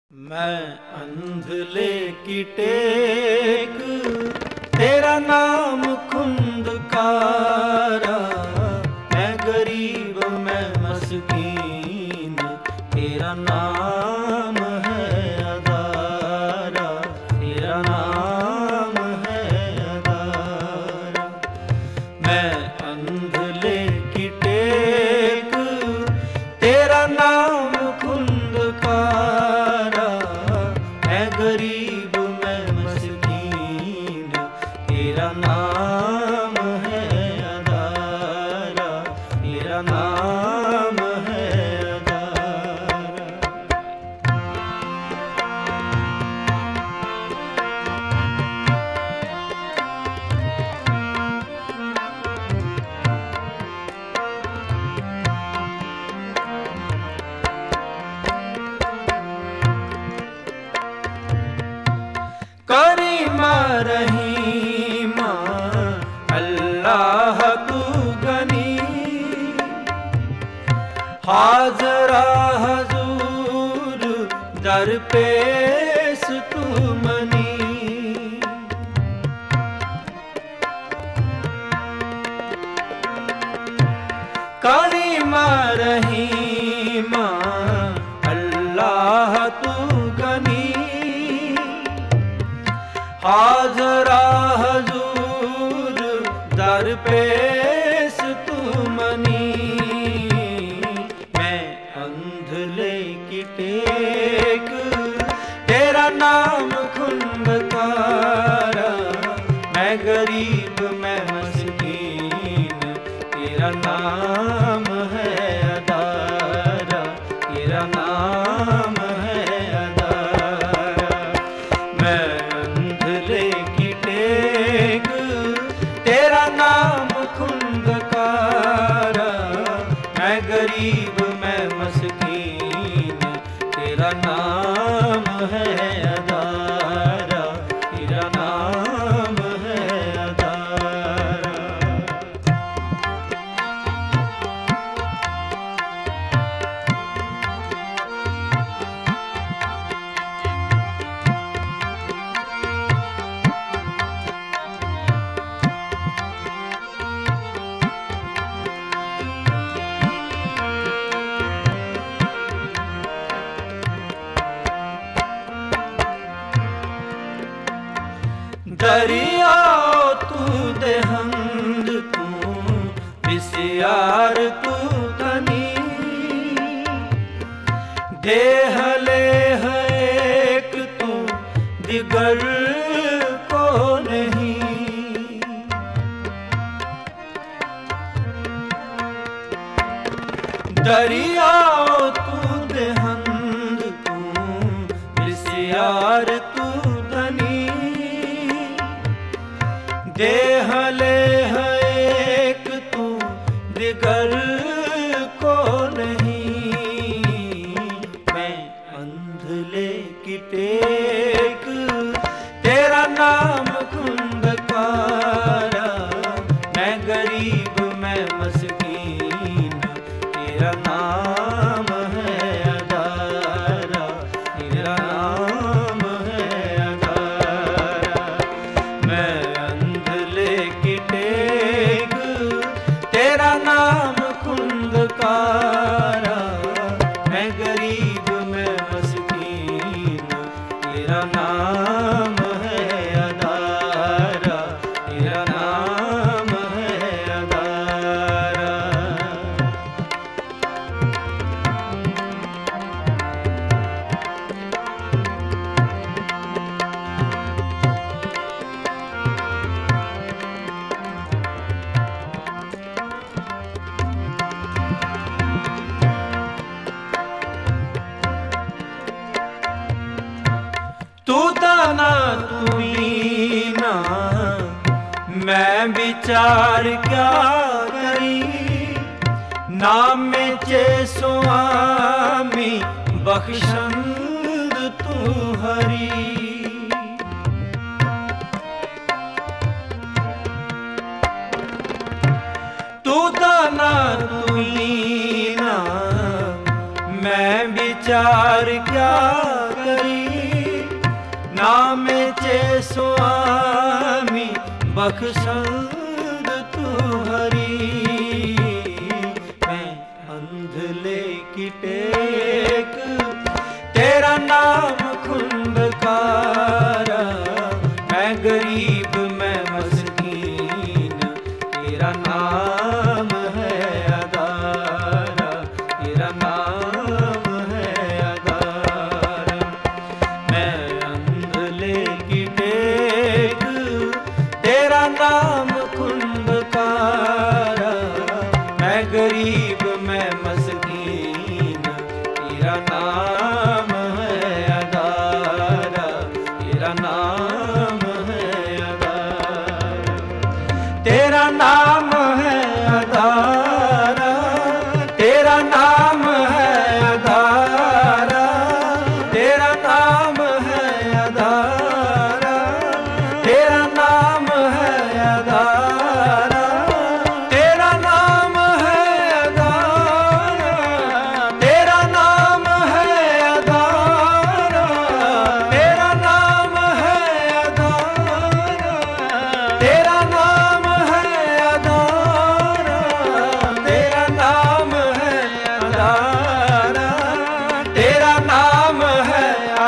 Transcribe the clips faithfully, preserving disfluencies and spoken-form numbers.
मैं अंधले की टेक तेरा नाम खुंदकारा, मैं गरीब मैं मस्कीन तेरा नाम है अदारा, तेरा नाम है अदारा। मैं अंधले की टेक तेरा नाम खुंदकारा, गरीब मैं मस्कीन तेरा नाम है अदारा, तेरा नाम है अदारा। करीमा रहीमा अल्लाह तू गनी, हाजरा हजूर दर पेश तू मनी। करीमा रहीमा अल्लाह तू गनी, हाजरा हजूर दर पेश तू मनी। मैं अंधले की टेक तेरा नाम खुंदकारा, मैं गरीब मैं मस्कीन तेरा नाम है अदारा, तेरा नाम है अदारा। मैं तेरा नाम खुंदकारा, मैं गरीब मैं मस्कीन तेरा नाम है अदारा, तेरा नाम है अदारा। दरिया तू देहंद तू बिस्यार तू धनी, देह ले है एक तू दिगर को नहीं। दरिया तू देहंद तू बिस्यार तू धनी, देह ले है एक तू दिगर को नहीं। मैं अंधले की टेक तेरा नाम खुंदकारा, मैं गरीब मैं मस्कीन तेरा नाम है अदारा, तेरा नाम है अदारा। मैं तेरा नाम खुंदकारा, मैं गरीब मैं मस्कीन तेरा नाम है अदारा, तेरा नाम है अदारा। तू दाना तू मीना मैं विचार क्या करी, नाम में चे स्वामी बख्शंद तू हरी। तू दाना तू मीना मैं विचार क्या करी, नामे चे स्वामी बख्शंद तू हरी। मैं अंधले की टेक तेरा नाम खुंदकारा, मैं गरीब मैं मस्कीन तेरा नाम है अदारा, तेरा नाम है अदारा। मैं अंधले की टेक तेरा नाम खुंदकारा, मैं गरीब मैं मस्कीन तेरा नाम है अदारा, तेरा नाम है अदारा, तेरा नाम है अदारा, तेरा नाम है अदारा, तेरा नाम है अदारा, तेरा नाम है अदारा, तेरा नाम है अदारा, तेरा नाम है अदारा, तेरा नाम है अदारा, तेरा नाम है अदारा, तेरा नाम है अदारा, तेरा नाम है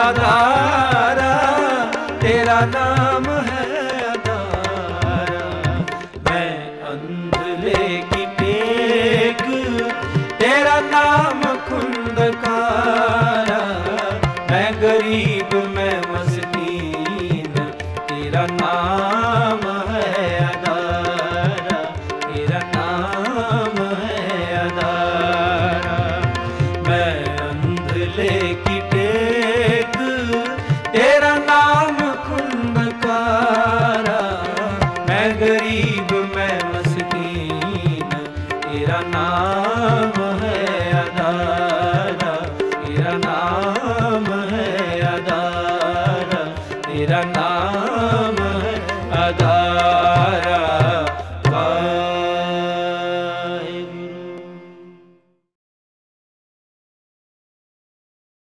अदारा, तेरा नाम है अदारा। मैं अंधले की टेक तेरा नाम खुंदकारा, मैं गरीब मैं मस्कीन तेरा नाम है अदारा, तेरा नाम है अदारा। मैं अंधले की टेक तेरा नाम खुंदकारा, मैं गरीब मैं मस्कीन तेरा नाम है अदारा, तेरा नाम है अदारा, तेरा नाम